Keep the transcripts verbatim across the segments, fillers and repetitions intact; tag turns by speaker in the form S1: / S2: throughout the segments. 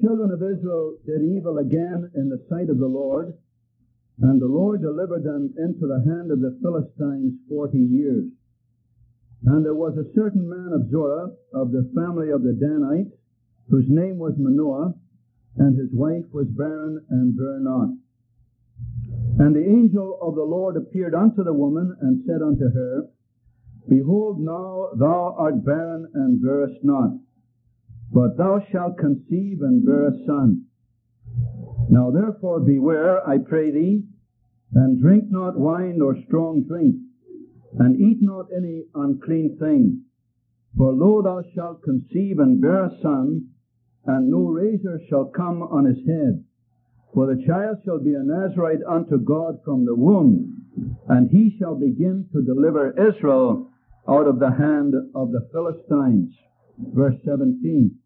S1: children of Israel did evil again in the sight of the Lord, and the Lord delivered them into the hand of the Philistines forty years. And there was a certain man of Zorah, of the family of the Danites, whose name was Manoah, and his wife was barren and bare not. And the angel of the Lord appeared unto the woman, and said unto her, Behold, now thou art barren and bearest not, but thou shalt conceive and bear a son. Now therefore beware, I pray thee, and drink not wine nor strong drink, and eat not any unclean thing. For lo, thou shalt conceive and bear a son, and no razor shall come on his head. For the child shall be a Nazarite unto God from the womb, and he shall begin to deliver Israel out of the hand of the Philistines. Verse seventeen.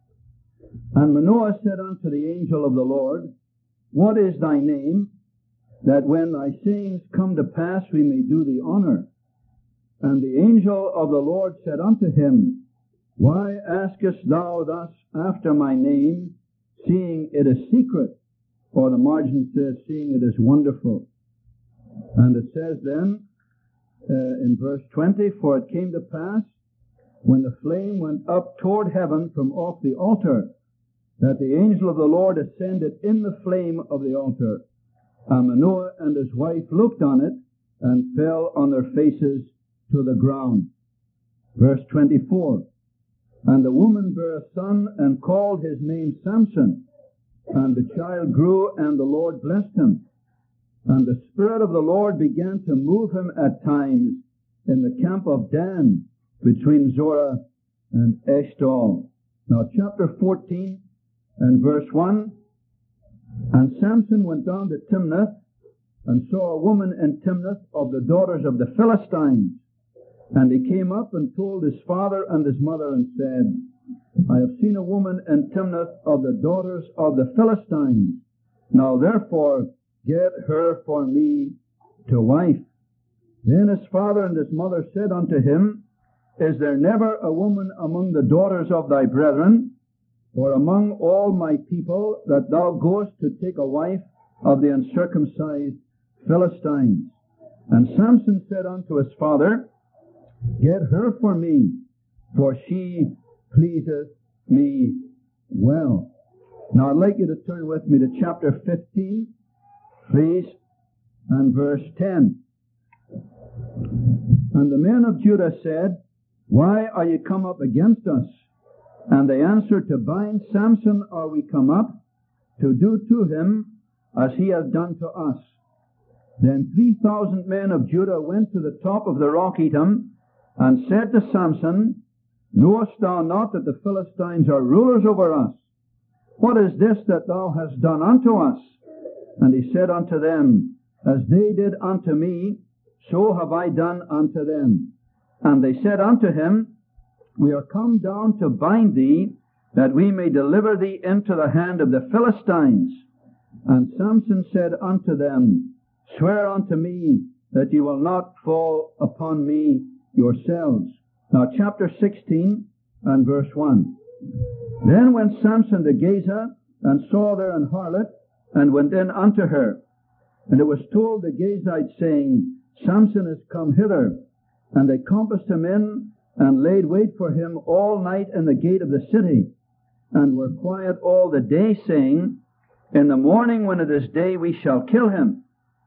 S1: And Manoah said unto the angel of the Lord, What is thy name, that when thy sayings come to pass we may do thee honor? And the angel of the Lord said unto him, Why askest thou thus after my name, seeing it is secret? Or the margin says, seeing it is wonderful. And it says then, uh, in verse twenty, For it came to pass, when the flame went up toward heaven from off the altar, that the angel of the Lord ascended in the flame of the altar. And Manoah and his wife looked on it, and fell on their faces to the ground. Verse twenty-four, And the woman bare a son, and called his name Samson. And the child grew, and the Lord blessed him. And the Spirit of the Lord began to move him at times in the camp of Dan, between Zorah and Eshtaol. Now chapter fourteen and verse one. And Samson went down to Timnath, and saw a woman in Timnath of the daughters of the Philistines. And he came up and told his father and his mother, and said, I have seen a woman in Timnath of the daughters of the Philistines. Now therefore get her for me to wife. Then his father and his mother said unto him, Is there never a woman among the daughters of thy brethren, or among all my people, that thou goest to take a wife of the uncircumcised Philistines? And Samson said unto his father, Get her for me, for she pleaseth me well. Now I'd like you to turn with me to chapter fifteen, please, and verse ten. And the men of Judah said, Why are ye come up against us? And they answered, To bind Samson are we come up, to do to him as he has done to us. Then three thousand men of Judah went to the top of the rock Etam, and said to Samson, Knowest thou not that the Philistines are rulers over us? What is this that thou hast done unto us? And he said unto them, As they did unto me, so have I done unto them. And they said unto him, We are come down to bind thee, that we may deliver thee into the hand of the Philistines. And Samson said unto them, Swear unto me that ye will not fall upon me yourselves. Now chapter sixteen and verse one. Then went Samson to Gaza, and saw there an harlot, and went in unto her. And it was told the Gazites, saying, Samson is come hither. And they compassed him in, and laid wait for him all night in the gate of the city, and were quiet all the day, saying, In the morning when it is day we shall kill him.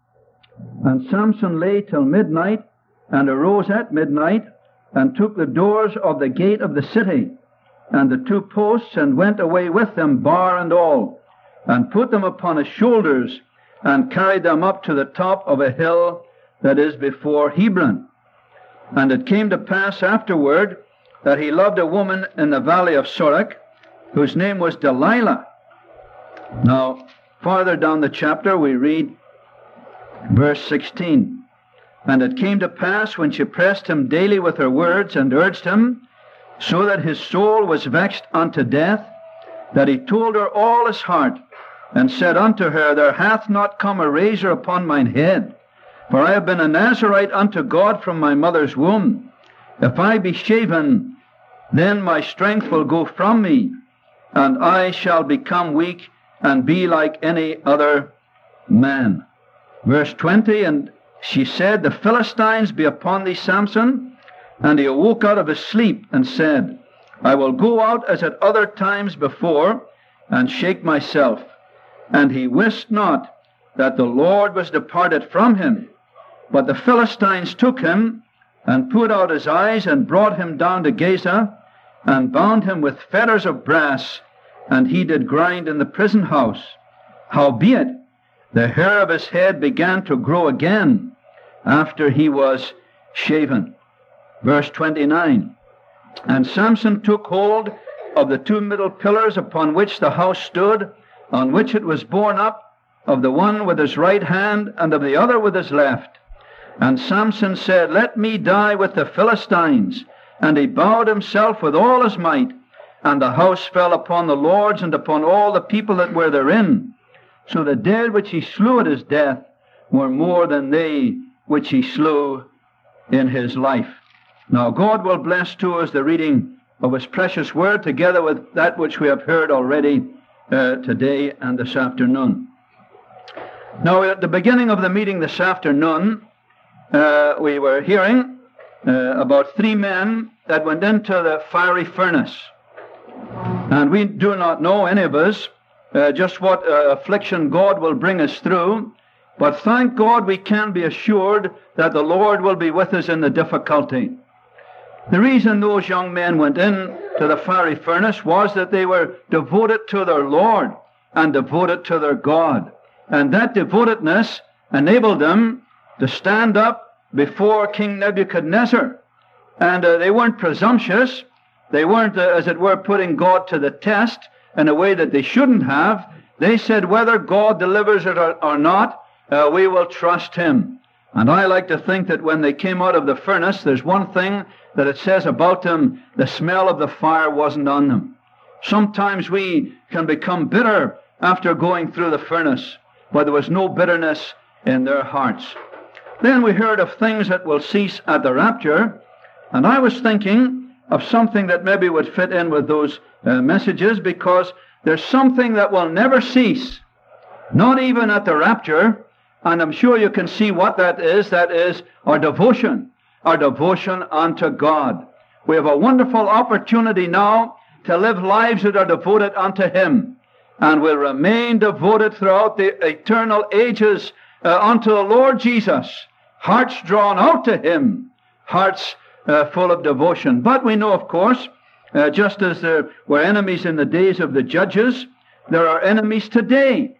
S1: And Samson lay till midnight, and arose at midnight, and took the doors of the gate of the city, and the two posts, and went away with them, bar and all, and put them upon his shoulders, and carried them up to the top of a hill that is before Hebron. And it came to pass afterward that he loved a woman in the valley of Sorek, whose name was Delilah. Now, farther down the chapter we read verse sixteen. And it came to pass, when she pressed him daily with her words, and urged him, so that his soul was vexed unto death, that he told her all his heart, and said unto her, There hath not come a razor upon mine head, for I have been a Nazarite unto God from my mother's womb. If I be shaven, then my strength will go from me.
S2: and I shall become weak and be like any other man. Verse twenty, and she said, The Philistines be upon thee, Samson. And he awoke out of his sleep and said, I will go out as at other times before, and shake myself. And he wist not that the Lord was departed from him. But the Philistines took him, and put out his eyes, and brought him down to Gaza, and bound him with fetters of brass, and he did grind in the prison house. Howbeit, the hair of his head began to grow again, after he was shaven. Verse twenty-nine, And Samson took hold of the two middle pillars upon which the house stood, on which it was borne up, of the one with his right hand, and of the other with his left. And Samson said, Let me die with the Philistines. And he bowed himself with all his might, and the house fell upon the lords and upon all the people that were therein. So the dead which he slew at his death were more than they which he slew in his life. Now God will bless to us the reading of his precious word, together with that which we have heard already uh, today and this afternoon. Now, at the beginning of the meeting this afternoon, uh, we were hearing uh, about three men that went into the fiery furnace. And we do not know, any of us, uh, just what uh, affliction God will bring us through. But thank God we can be assured that the Lord will be with us in the difficulty. The reason those young men went in to the fiery furnace was that they were devoted to their Lord and devoted to their God. And that devotedness enabled them to stand up before King Nebuchadnezzar. And uh, they weren't presumptuous. They weren't, uh, as it were, putting God to the test in a way that they shouldn't have. They said, whether God delivers it or, or not, uh, we will trust him. And I like to think that when they came out of the furnace, there's one thing that it says about them: the smell of the fire wasn't on them. Sometimes we can become bitter after going through the furnace, but there was no bitterness in their hearts. Then we heard of things that will cease at the rapture, and I was thinking of something that maybe would fit in with those uh, messages, because there's something that will never cease, not even at the rapture, and I'm sure you can see what that is. That is our devotion, our devotion unto God. We have a wonderful opportunity now to live lives that are devoted unto him, and will remain devoted throughout the eternal ages uh, unto the Lord Jesus, hearts drawn out to him, hearts uh, full of devotion. But we know, of course, uh, just as there were enemies in the days of the judges, there are enemies today.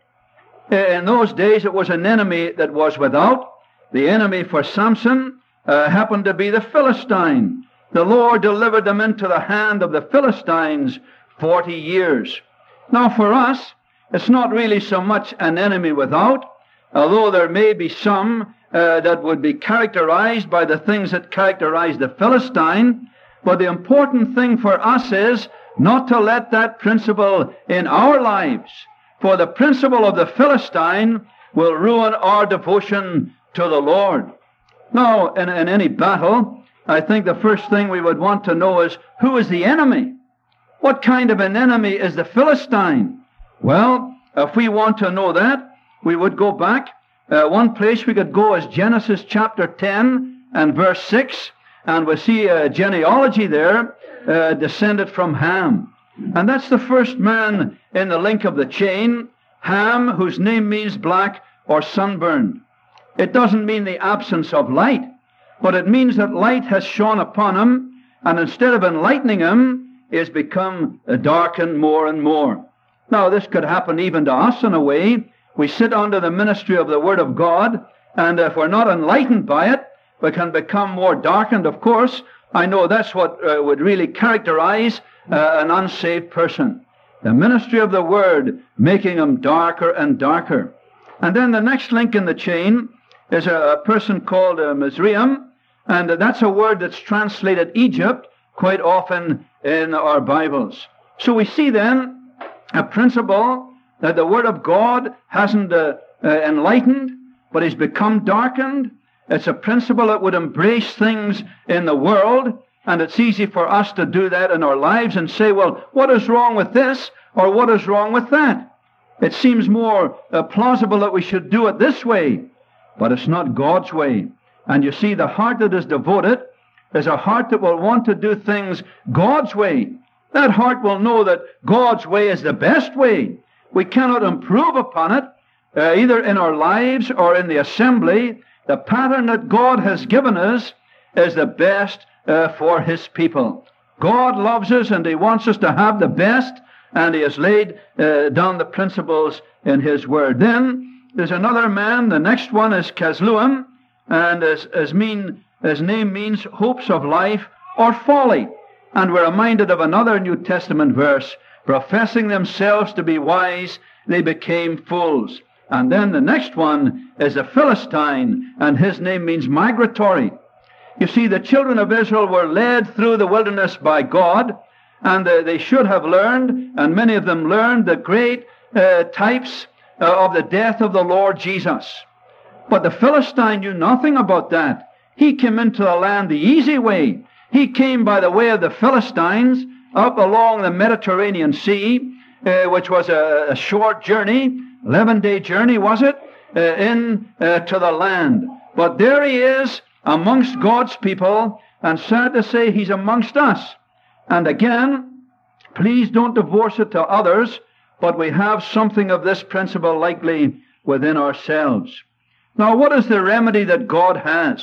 S2: In those days it was an enemy that was without. The enemy for Samson uh, happened to be the Philistine. The Lord delivered them into the hand of the Philistines forty years. Now for us, it's not really so much an enemy without, although there may be some uh, that would be characterized by the things that characterize the Philistine. But the important thing for us is not to let that principle in our lives. For the principle of the Philistine will ruin our devotion to the Lord. Now, in, in any battle, I think the first thing we would want to know is, who is the enemy? What kind of an enemy is the Philistine? Well, if we want to know that, we would go back. Uh, one place we could go is Genesis chapter ten and verse six, and we see a genealogy there uh, descended from Ham. And that's the first man in the link of the chain, Ham, whose name means black or sunburned. It doesn't mean the absence of light, but it means that light has shone upon him, and instead of enlightening him, he has become darkened more and more. Now, this could happen even to us in a way. We sit under the ministry of the Word of God, and if we're not enlightened by it, we can become more darkened. Of course, I know that's what uh, would really characterize uh, an unsaved person. The ministry of the Word making him darker and darker. And then the next link in the chain is a, a person called uh, Mizraim, and uh, that's a word that's translated Egypt quite often in our Bibles. So we see then a principle that the Word of God hasn't uh, uh, enlightened, but has become darkened. It's a principle that would embrace things in the world, And it's easy for us to do that in our lives and say, well, what is wrong with this or what is wrong with that? It seems more uh, plausible that we should do it this way, but it's not God's way. And you see, the heart that is devoted is a heart that will want to do things God's way. That heart will know that God's way is the best way. We cannot improve upon it, uh, either in our lives or in the assembly. The pattern that God has given us is the best uh, for His people. God loves us and He wants us to have the best, and He has laid uh, down the principles in His Word. Then there's another man. The next one is Casluim, and his, his, mean, his name means hopes of life or folly. And we're reminded of another New Testament verse, professing themselves to be wise, they became fools. And then the next one is a Philistine, and his name means migratory. You see, the children of Israel were led through the wilderness by God, and uh, they should have learned, and many of them learned, the great uh, types uh, of the death of the Lord Jesus. But the Philistine knew nothing about that. He came into the land the easy way. He came by the way of the Philistines up along the Mediterranean Sea, uh, which was a, a short journey, eleven-day journey, was it, uh, in uh, to the land. But there he is amongst God's people, and sad to say, he's amongst us. And again, please don't divorce it to others, but we have something of this principle likely within ourselves. Now, what is the remedy that God has?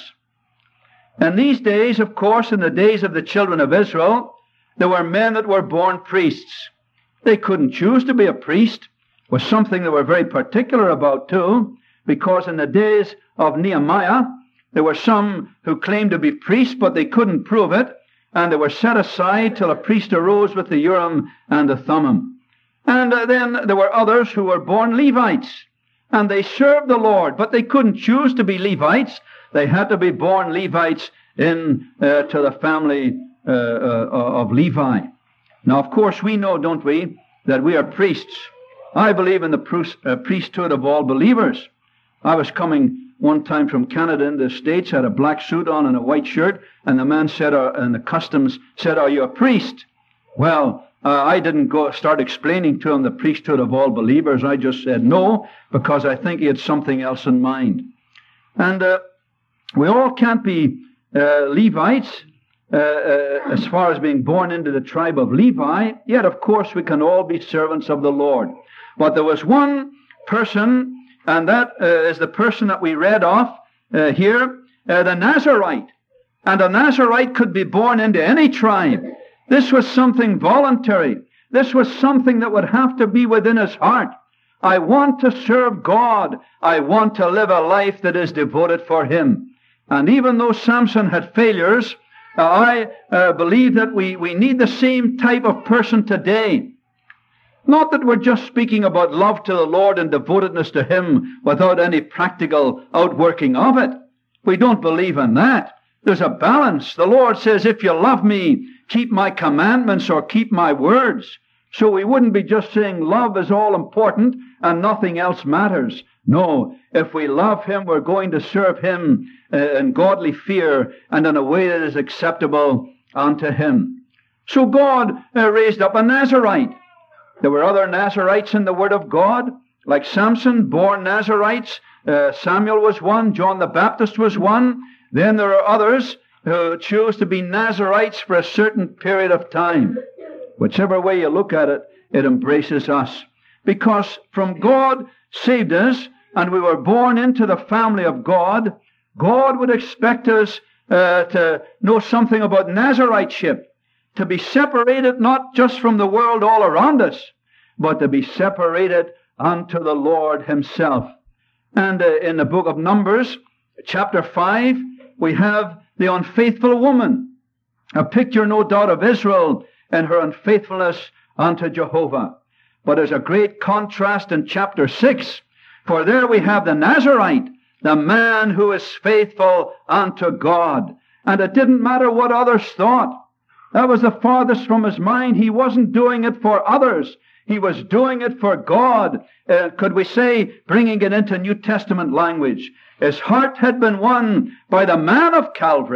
S2: In these days, of course, in the days of the children of Israel, there were men that were born priests. They couldn't choose to be a priest. It was something they were very particular about, too, because in the days of Nehemiah, there were some who claimed to be priests, but they couldn't prove it, and they were set aside till a priest arose with the Urim and the Thummim. And uh, then there were others who were born Levites, and they served the Lord, but they couldn't choose to be Levites. They had to be born Levites in uh, to the family uh, uh, of Levi. Now, of course, we know, don't we, that we are priests. I believe in the priest, uh, priesthood of all believers. I was coming one time from Canada in the States, had a black suit on and a white shirt, and the man said, uh, and the customs said, "Are you a priest?" Well, uh, I didn't go start explaining to him the priesthood of all believers. I just said no, because I think he had something else in mind. And uh, we all can't be uh, Levites uh, uh, as far as being born into the tribe of Levi, yet of course we can all be servants of the Lord. But there was one person, and that uh, is the person that we read off uh, here, uh, the Nazarite. And a Nazarite could be born into any tribe. This was something voluntary. This was something that would have to be within his heart. I want to serve God. I want to live a life that is devoted for Him. And even though Samson had failures, uh, I uh, believe that we, we need the same type of person today. Not that we're just speaking about love to the Lord and devotedness to Him without any practical outworking of it. We don't believe in that. There's a balance. The Lord says, if you love me, keep my commandments or keep my words. So we wouldn't be just saying love is all important and nothing else matters. No, if we love Him, we're going to serve Him uh, in godly fear and in a way that is acceptable unto Him. So God uh, raised up a Nazarite. There were other Nazarites in the Word of God, like Samson, born Nazarites. Uh, Samuel was one. John the Baptist was one. Then there are others who choose to be Nazarites for a certain period of time. Whichever way you look at it, it embraces us. Because from God saved us, and we were born into the family of God, God would expect us uh, to know something about Nazariteship, to be separated not just from the world all around us, but to be separated unto the Lord Himself. And uh, in the book of Numbers, chapter five, we have the unfaithful woman, a picture, no doubt, of Israel and her unfaithfulness unto Jehovah. But there's a great contrast in chapter six, for there we have the Nazarite, the man who is faithful unto God. And it didn't matter what others thought. That was the farthest from his mind. He wasn't doing it for others. He was doing it for God. Uh, could we say, bringing it into New Testament language, his heart had been won by the man of Calvary.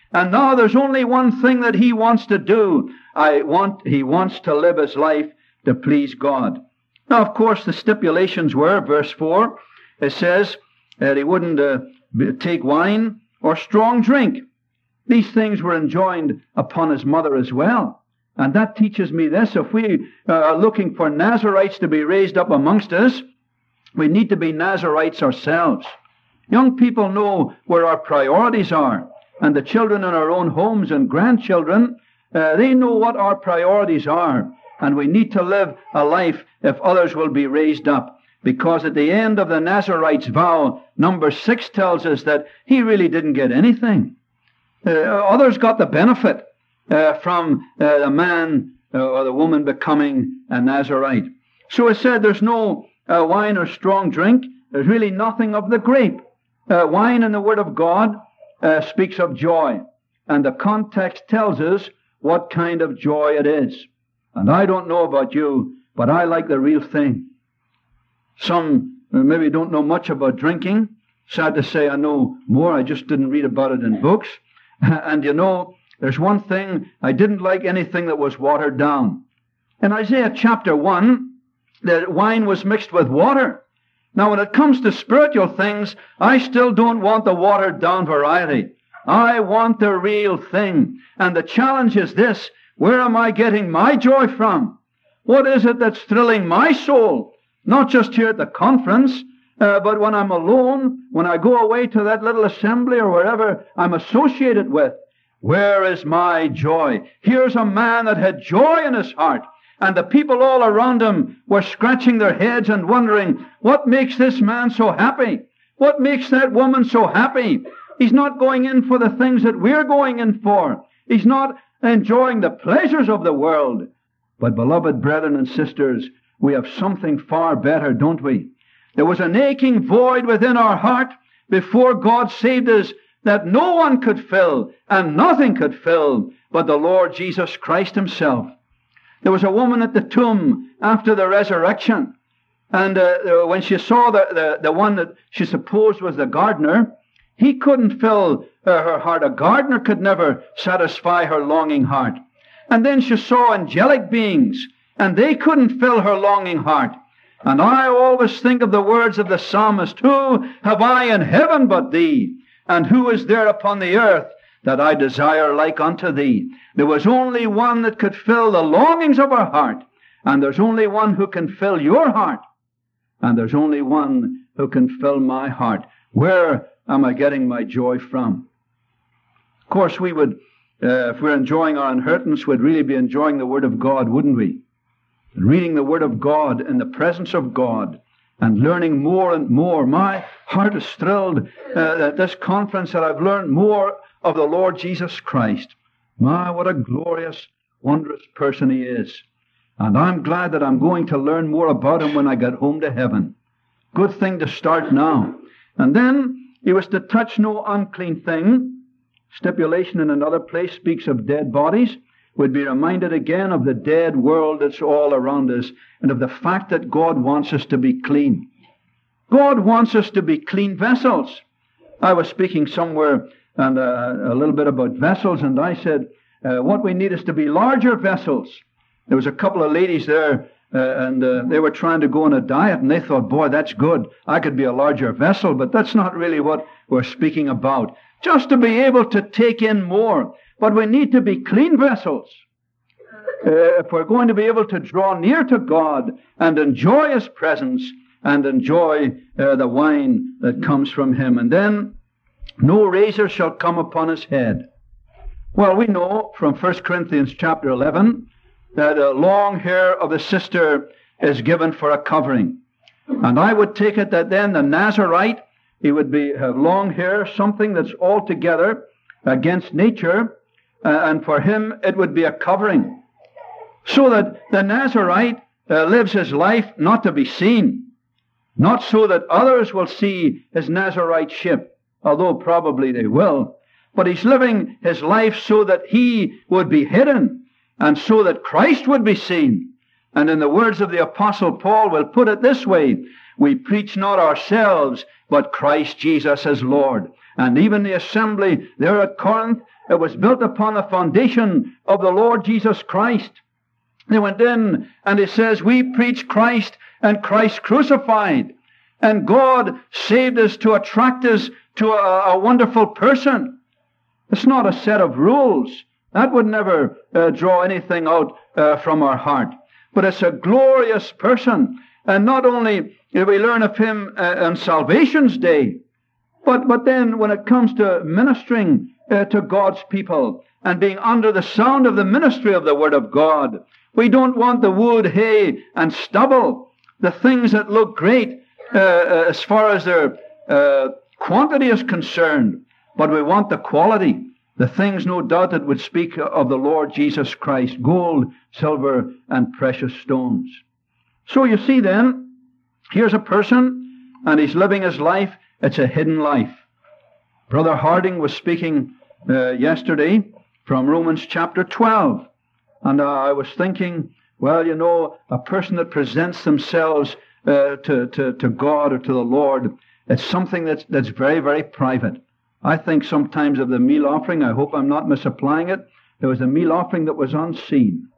S2: And now there's only one thing that he wants to do. I want, he wants to live his life to please God. Now, of course, the stipulations were, verse four, it says that he wouldn't uh, take wine or strong drink. These things were enjoined upon his mother as well. And that teaches me this. If we are looking for Nazarites to be raised up amongst us, we need to be Nazarites ourselves. Young people know where our priorities are. And the children in our own homes and grandchildren, uh, they know what our priorities are. And we need to live a life if others will be raised up. Because at the end of the Nazarite's vow, number six tells us that he really didn't get anything. Uh, others got the benefit uh, from uh, the man uh, or the woman becoming a Nazarite. So it said there's no uh, wine or strong drink. There's really nothing of the grape. Uh, wine in the Word of God uh, speaks of joy. And the context tells us what kind of joy it is. And I don't know about you, but I like the real thing. Some maybe don't know much about drinking. Sad to say I know more. I just didn't read about it in books. And you know, there's one thing, I didn't like anything that was watered down. In Isaiah chapter one, the wine was mixed with water. Now when it comes to spiritual things, I still don't want the watered down variety. I want the real thing. And the challenge is this: where am I getting my joy from? What is it that's thrilling my soul? Not just here at the conference, uh, but when I'm alone, when I go away to that little assembly or wherever I'm associated with. Where is my joy? Here's a man that had joy in his heart, and the people all around him were scratching their heads and wondering, what makes this man so happy? What makes that woman so happy? He's not going in for the things that we're going in for. He's not enjoying the pleasures of the world. But beloved brethren and sisters, we have something far better, don't we? There was an aching void within our heart before God saved us that no one could fill and nothing could fill but the Lord Jesus Christ himself. There was a woman at the tomb after the resurrection, and uh, when she saw the, the, the one that she supposed was the gardener, he couldn't fill uh, her heart. A gardener could never satisfy her longing heart. And then she saw angelic beings, and they couldn't fill her longing heart. And I always think of the words of the psalmist, who have I in heaven but thee? And who is there upon the earth that I desire like unto thee? There was only one that could fill the longings of our heart. And there's only one who can fill your heart. And there's only one who can fill my heart. Where am I getting my joy from? Of course, we would, uh, if we're enjoying our inheritance, we'd really be enjoying the Word of God, wouldn't we? Reading the Word of God in the presence of God and learning more and more. My heart is thrilled uh, at this conference that I've learned more of the Lord Jesus Christ. My, what a glorious, wondrous person he is. And I'm glad that I'm going to learn more about him when I get home to heaven. Good thing to start now. And then he was to touch no unclean thing. Stipulation in another place speaks of dead bodies. We'd be reminded again of the dead world that's all around us and of the fact that God wants us to be clean. God wants us to be clean vessels. I was speaking somewhere and uh, a little bit about vessels, and I said uh, what we need is to be larger vessels. There was a couple of ladies there uh, and uh, they were trying to go on a diet, and they thought, boy, that's good. I could be a larger vessel, but that's not really what we're speaking about. Just to be able to take in more. But we need to be clean vessels. Uh, if we're going to be able to draw near to God and enjoy his presence and enjoy uh, the wine that comes from him. And then, no razor shall come upon his head. Well, we know from First Corinthians chapter eleven that a long hair of the sister is given for a covering. And I would take it that then the Nazarite, he would be have long hair, something that's altogether against nature, uh, and for him it would be a covering. So that the Nazarite uh, lives his life not to be seen, not so that others will see his Nazariteship, although probably they will, but he's living his life so that he would be hidden, and so that Christ would be seen. And in the words of the Apostle Paul, we'll put it this way: we preach not ourselves, but Christ Jesus as Lord. And even the assembly there at Corinth, It was built upon the foundation of the Lord Jesus Christ. They went in, and it says, we preach Christ and Christ crucified. And God saved us to attract us to a, a wonderful person. It's not a set of rules. That would never uh, draw anything out uh, from our heart. But it's a glorious person. And not only do we learn of him uh, on Salvation's Day, but, but then when it comes to ministering uh, to God's people and being under the sound of the ministry of the Word of God, we don't want the wood, hay, and stubble, the things that look great uh, uh, as far as their uh, quantity is concerned, but we want the quality, the things, no doubt, that would speak of the Lord Jesus Christ, gold, silver, and precious stones. So you see then, here's a person, and he's living his life. It's a hidden life. Brother Harding was speaking uh, yesterday from Romans chapter twelve. And uh, I was thinking, well, you know, a person that presents themselves uh, to, to, to God or to the Lord, it's something that's, that's very, very private. I think sometimes of the meal offering, I hope I'm not misapplying it, there was a meal offering that was unseen.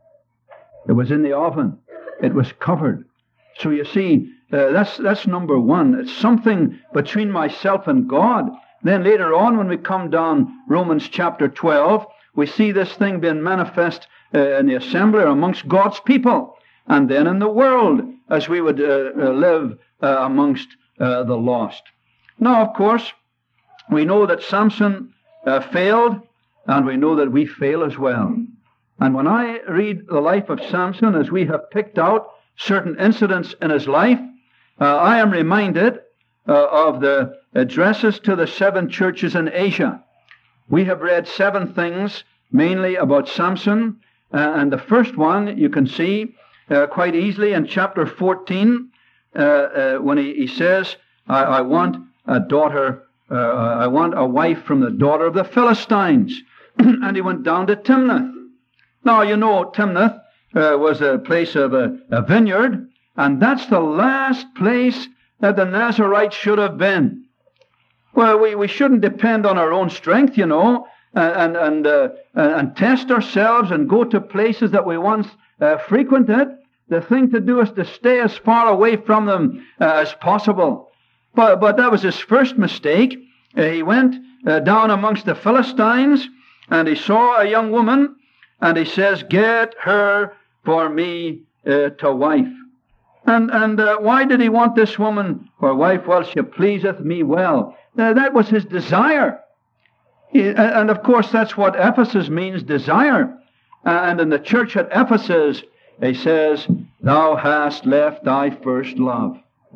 S2: It was in the oven. It was covered. So you see, uh, that's, that's number one. It's something between myself and God. Then later on, when we come down Romans chapter twelve, we see this thing being manifest uh, in the assembly or amongst God's people, and then in the world as we would uh, uh, live uh, amongst uh, the lost. Now, of course, we know that Samson uh, failed, and we know that we fail as well. And when I read the life of Samson, as we have picked out certain incidents in his life, uh, I am reminded uh, of the addresses to the seven churches in Asia. We have read seven things, mainly about Samson, uh, and the first one you can see uh, quite easily in chapter fourteen, uh, uh, when he, he says, I, I want a daughter, uh, I want a wife from the daughter of the Philistines. And he went down to Timnath. Now, you know, Timnath uh, was a place of a, a vineyard, and that's the last place that the Nazarites should have been. Well, we, we shouldn't depend on our own strength, you know, and and uh, and test ourselves and go to places that we once uh, frequented. The thing to do is to stay as far away from them uh, as possible. But but that was his first mistake. Uh, he went uh, down amongst the Philistines, and he saw a young woman, and he says, "Get her for me uh, to wife." And and uh, why did he want this woman for wife? Well, she pleaseth me well. Uh, that was his desire. He, and of course, that's what Ephesus means, desire. And in the church at Ephesus, he says, "Thou hast left thy first love."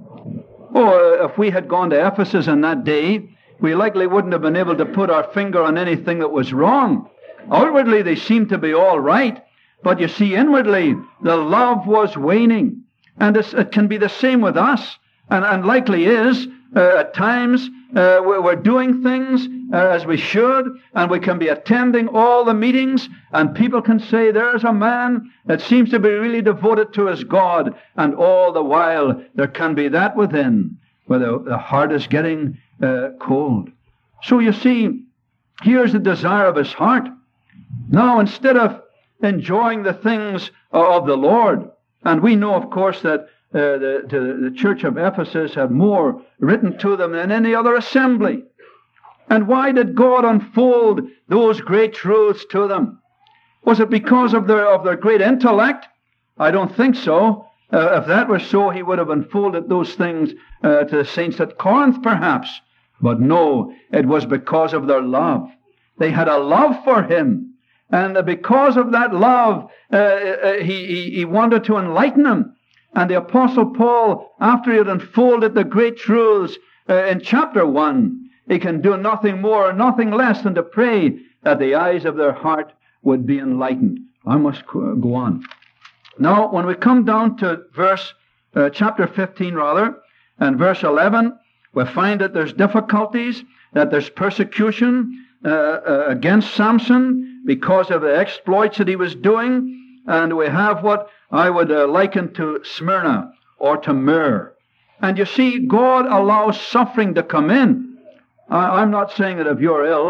S2: Oh, if we had gone to Ephesus in that day, we likely wouldn't have been able to put our finger on anything that was wrong. Outwardly, they seemed to be all right. But you see, inwardly, the love was waning. And it can be the same with us, and, and likely is. Uh, at times, uh, we're doing things uh, as we should, and we can be attending all the meetings, and people can say, there's a man that seems to be really devoted to his God, and all the while there can be that within, where the, the heart is getting uh, cold. So you see, here's the desire of his heart. Now, instead of enjoying the things of the Lord, and we know, of course, that uh, the, the, the church of Ephesus had more written to them than any other assembly. And why did God unfold those great truths to them? Was it because of their, of their great intellect? I don't think so. Uh, if that was so, he would have unfolded those things uh, to the saints at Corinth, perhaps. But no, it was because of their love. They had a love for him. And because of that love, uh, uh, he, he, he wanted to enlighten them. And the Apostle Paul, after he had unfolded the great truths uh, in chapter one, he can do nothing more or nothing less than to pray that the eyes of their heart would be enlightened. I must go on. Now, when we come down to verse, uh, chapter fifteen rather, and verse eleven, we find that there's difficulties, that there's persecution uh, uh, against Samson because of the exploits that he was doing. And we have what I would uh, liken to Smyrna or to myrrh. And you see, God allows suffering to come in. I, I'm not saying that if you're ill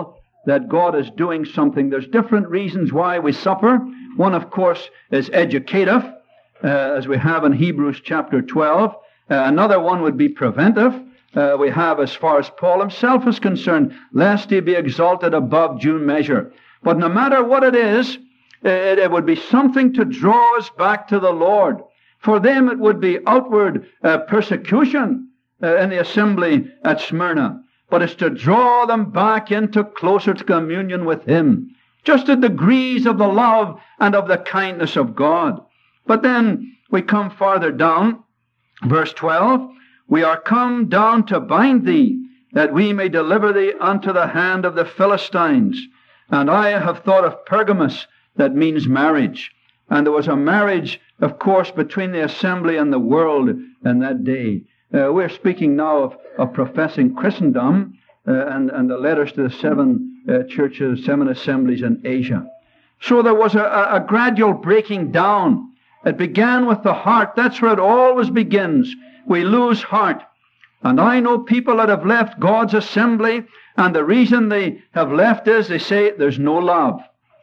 S2: that God is doing something. There's different reasons why we suffer. One, of course, is educative, uh, as we have in Hebrews chapter twelve. Uh, another one would be preventive. Uh, we have, as far as Paul himself is concerned, lest he be exalted above due measure. But no matter what it is, it, it would be something to draw us back to the Lord. For them it would be outward uh, persecution uh, in the assembly at Smyrna. But it's to draw them back into closer communion with Him. Just the degrees of the love and of the kindness of God. But then we come farther down, verse twelve, we are come down to bind thee, that we may deliver thee unto the hand of the Philistines. And I have thought of Pergamos, that means marriage. And there was a marriage, of course, between the assembly and the world in that day. Uh, we're speaking now of, of professing Christendom uh, and, and the letters to the seven uh, churches, seven assemblies in Asia. So there was a, a, a gradual breaking down. It began with the heart. That's where it always begins. We lose heart. And I know people that have left God's assembly, and the reason they have left is they say there's no love.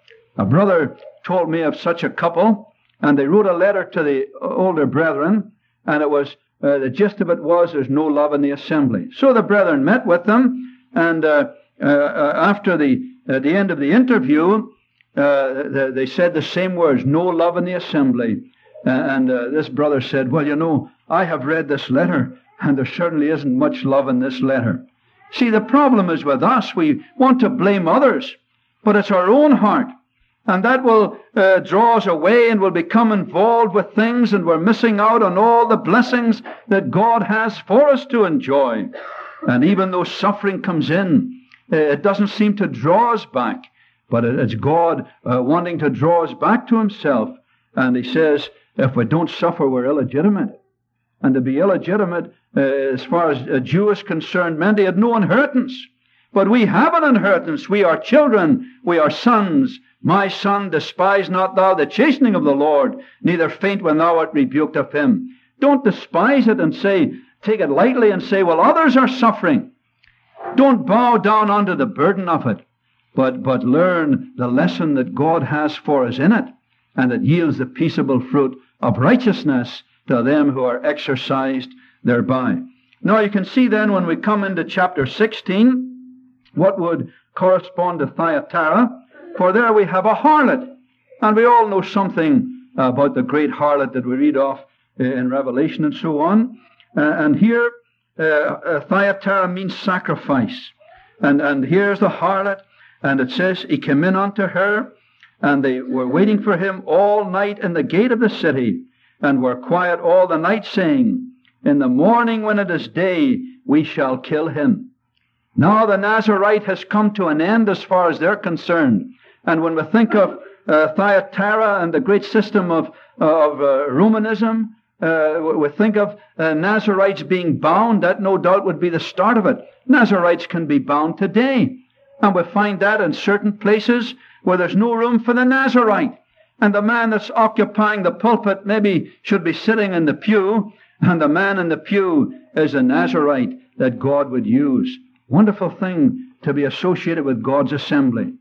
S2: A brother told me of such a couple, and they wrote a letter to the older brethren, and it was, uh, the gist of it was, there's no love in the assembly. So the brethren met with them, and uh, uh, after the, uh, the end of the interview, uh, the, they said the same words, no love in the assembly. Uh, and uh, this brother said, well, you know, I have read this letter, and there certainly isn't much love in this letter. See, the problem is with us. We want to blame others, but it's our own heart. And that will uh, draw us away, and we'll become involved with things, and we're missing out on all the blessings that God has for us to enjoy. And even though suffering comes in, uh, it doesn't seem to draw us back, but it's God uh, wanting to draw us back to Himself. And He says, if we don't suffer, we're illegitimate. And to be illegitimate, uh, as far as a Jew is concerned, meant he had no inheritance. But we have an inheritance. We are children. We are sons. My son, despise not thou the chastening of the Lord, neither faint when thou art rebuked of Him. Don't despise it and say, take it lightly and say, well, others are suffering. Don't bow down under the burden of it, but, but learn the lesson that God has for us in it, and it yields the peaceable fruit of righteousness to them who are exercised thereby. Now you can see then when we come into chapter sixteen, what would correspond to Thyatira, for there we have a harlot. And we all know something about the great harlot that we read of in Revelation and so on. Uh, and here, uh, uh, Thyatira means sacrifice. And, and here's the harlot, and it says, he came in unto her, and they were waiting for him all night in the gate of the city, and were quiet all the night, saying, in the morning when it is day, we shall kill him. Now the Nazarite has come to an end as far as they're concerned. And when we think of uh, Thyatira and the great system of, of uh, Romanism, uh, we think of uh, Nazarites being bound. That no doubt would be the start of it. Nazarites can be bound today. And we find that in certain places where there's no room for the Nazarite. And the man that's occupying the pulpit maybe should be sitting in the pew, and the man in the pew is a Nazarite that God would use. Wonderful thing to be associated with God's assembly.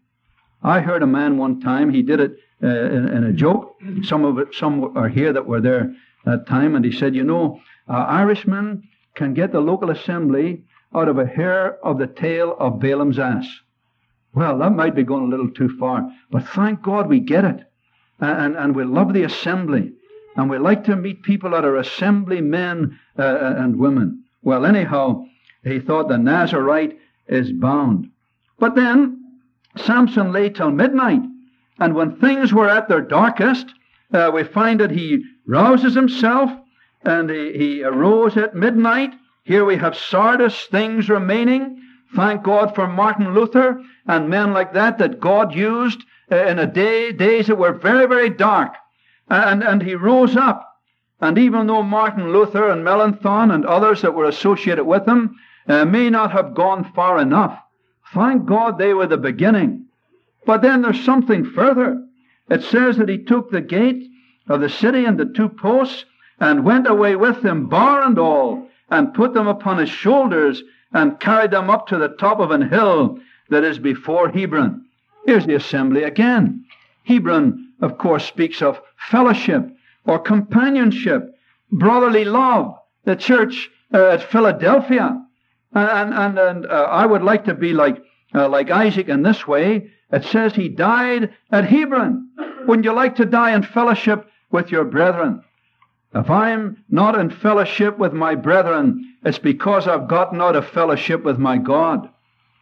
S2: I heard a man one time, he did it uh, in, in a joke. Some of it, some are here that were there that time, and he said, you know, uh, Irishmen can get the local assembly out of a hair of the tail of Balaam's ass. Well, that might be going a little too far, but thank God we get it. And, and we love the assembly. And we like to meet people that are assembly men uh, and women. Well, anyhow, he thought the Nazarite is bound. But then, Samson lay till midnight. And when things were at their darkest, uh, we find that he rouses himself, and he, he arose at midnight. Here we have Sardis, things remaining. Thank God for Martin Luther and men like that that God used in a day, days that were very, very dark. And, and he rose up. And even though Martin Luther and Melanchthon and others that were associated with him uh, may not have gone far enough, thank God they were the beginning. But then there's something further. It says that he took the gate of the city and the two posts and went away with them, bar and all, and put them upon his shoulders and carried them up to the top of an hill that is before Hebron. Here's the assembly again. Hebron, of course, speaks of fellowship or companionship, brotherly love. The church uh, at Philadelphia. And, and, and uh, I would like to be like, uh, like Isaac in this way. It says he died at Hebron. Wouldn't you like to die in fellowship with your brethren? If I'm not in fellowship with my brethren, it's because I've gotten out of fellowship with my God.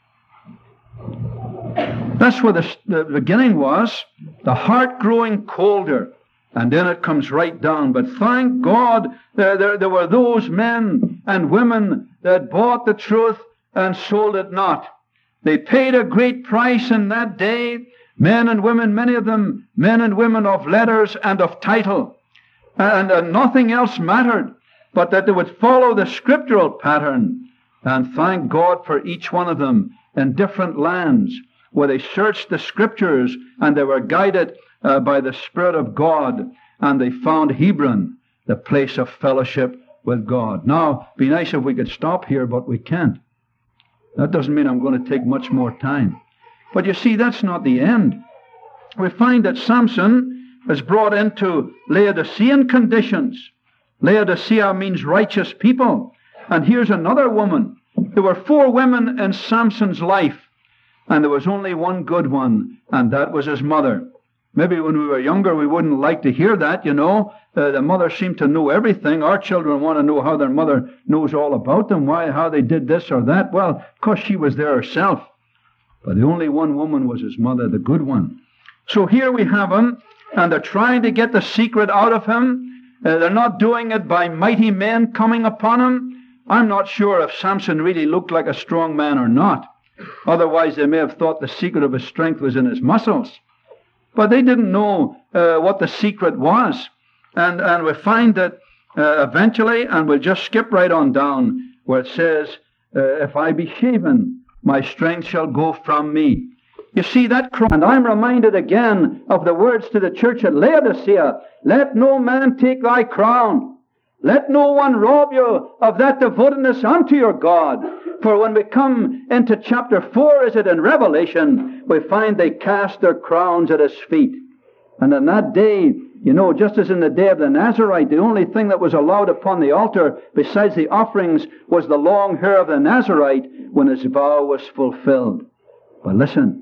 S2: That's where the, the beginning was, the heart growing colder, and then it comes right down. But thank God there, there, there were those men and women that bought the truth and sold it not. They paid a great price in that day, men and women, many of them men and women of letters and of title. And uh, nothing else mattered but that they would follow the scriptural pattern. And thank God for each one of them in different lands where they searched the scriptures and they were guided uh, by the Spirit of God, and they found Hebron, the place of fellowship with God. Now, it'd be nice if we could stop here, but we can't. That doesn't mean I'm going to take much more time. But you see, that's not the end. We find that Samson is brought into Laodicean conditions. Laodicea means righteous people. And here's another woman. There were four women in Samson's life, and there was only one good one, and that was his mother. Maybe when we were younger, we wouldn't like to hear that, you know. Uh, the mother seemed to know everything. Our children want to know how their mother knows all about them, why, how they did this or that. Well, because she was there herself. But the only one woman was his mother, the good one. So here we have him, and they're trying to get the secret out of him. Uh, they're not doing it by mighty men coming upon him. I'm not sure if Samson really looked like a strong man or not. Otherwise, they may have thought the secret of his strength was in his muscles. But they didn't know uh, what the secret was. And, and we find that uh, eventually, and we'll just skip right on down, where it says, uh, if I be shaven, my strength shall go from me. You see that crown. And I'm reminded again of the words to the church at Laodicea. Let no man take thy crown. Let no one rob you of that devotedness unto your God. For when we come into chapter four, is it in Revelation, we find they cast their crowns at his feet. And in that day, you know, just as in the day of the Nazarite, the only thing that was allowed upon the altar, besides the offerings, was the long hair of the Nazarite when his vow was fulfilled. But listen,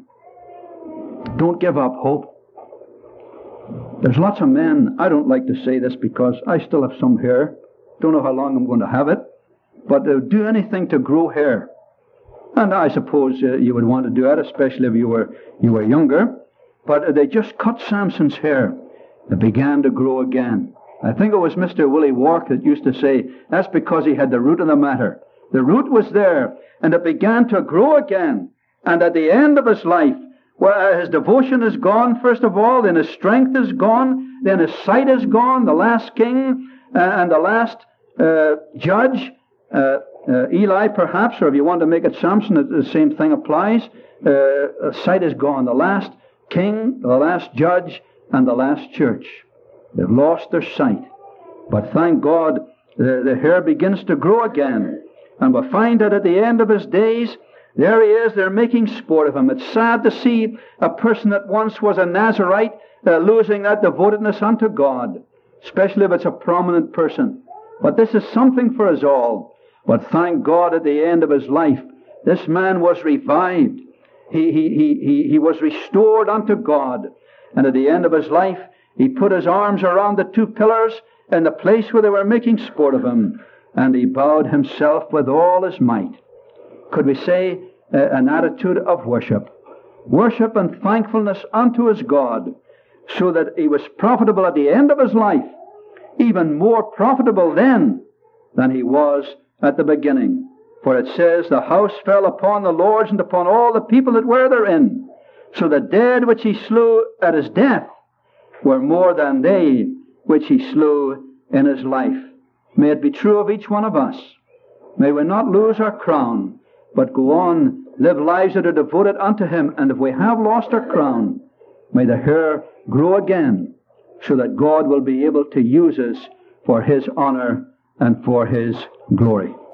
S2: don't give up hope. There's lots of men, I don't like to say this because I still have some hair. Don't know how long I'm going to have it. But they'll do anything to grow hair. And I suppose uh, you would want to do that, especially if you were, you were younger. But uh, they just cut Samson's hair. It began to grow again. I think it was Mister Willie Wark that used to say, that's because he had the root of the matter. The root was there, and it began to grow again. And at the end of his life, well, his devotion is gone, first of all, then his strength is gone, then his sight is gone, the last king uh, and the last uh, judge, uh, uh, Eli perhaps, or if you want to make it Samson, the same thing applies. Uh, sight is gone, the last king, the last judge, and the last church. They've lost their sight. But thank God, the, the hair begins to grow again. And we'll find that at the end of his days, there he is, they're making sport of him. It's sad to see a person that once was a Nazarite uh, losing that devotedness unto God, especially if it's a prominent person. But this is something for us all. But thank God at the end of his life, this man was revived. He, he, he, he, he was restored unto God. And at the end of his life, he put his arms around the two pillars in the place where they were making sport of him, and he bowed himself with all his might. Could we say uh, an attitude of worship? Worship and thankfulness unto his God, so that he was profitable at the end of his life, even more profitable then than he was at the beginning. For it says, the house fell upon the lords and upon all the people that were therein. So the dead which he slew at his death were more than they which he slew in his life. May it be true of each one of us. May we not lose our crown, but go on, live lives that are devoted unto him. And if we have lost our crown, may the hair grow again, so that God will be able to use us for his honor and for his glory.